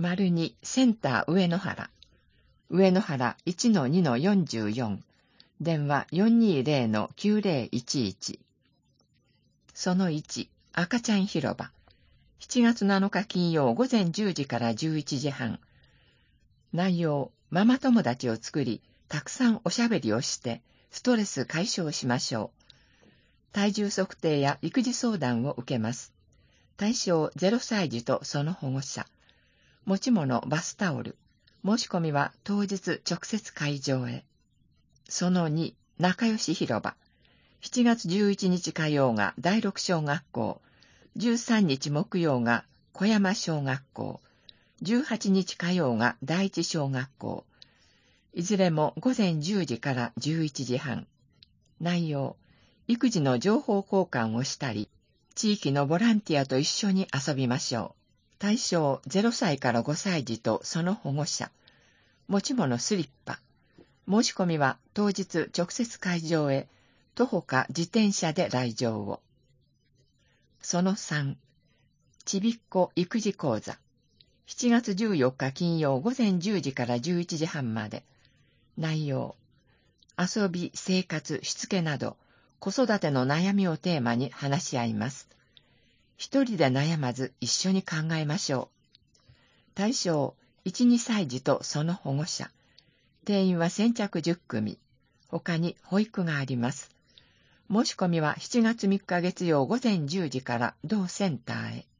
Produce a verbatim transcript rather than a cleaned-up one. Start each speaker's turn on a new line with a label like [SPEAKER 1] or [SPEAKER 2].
[SPEAKER 1] 丸にセンター上野原。上野原 いちのにのよんじゅうよん。電話 よんにーぜろのきゅうぜろいちいち。そのいち、赤ちゃん広場。しちがつなのか金曜午前じゅうじからじゅういちじはん。内容、ママ友達を作り、たくさんおしゃべりをして、ストレス解消しましょう。体重測定や育児相談を受けます。対象ゼロさい児とその保護者。持ち物バスタオル。申し込みは当日直接会場へ。そのに、仲良し広場。しちがつじゅういちにち火曜がだいろく小学校。じゅうさんにち木曜が小山小学校。じゅうはちにち火曜がだいいち小学校。いずれも午前じゅうじからじゅういちじはん。内容、育児の情報交換をしたり、地域のボランティアと一緒に遊びましょう。対象ゼロさいからごさい児とその保護者。持ち物スリッパ。申し込みは当日直接会場へ、徒歩か自転車で来場を。そのさん、ちびっこ育児講座。しちがつじゅうよっか金曜午前じゅうじからじゅういちじはんまで。内容、遊び、生活、しつけなど、子育ての悩みをテーマに話し合います。一人で悩まず一緒に考えましょう。対象、いち、にさい児とその保護者。定員は先着じゅっくみ。他に保育があります。申し込みはしちがつみっか月曜午前じゅうじから同センターへ。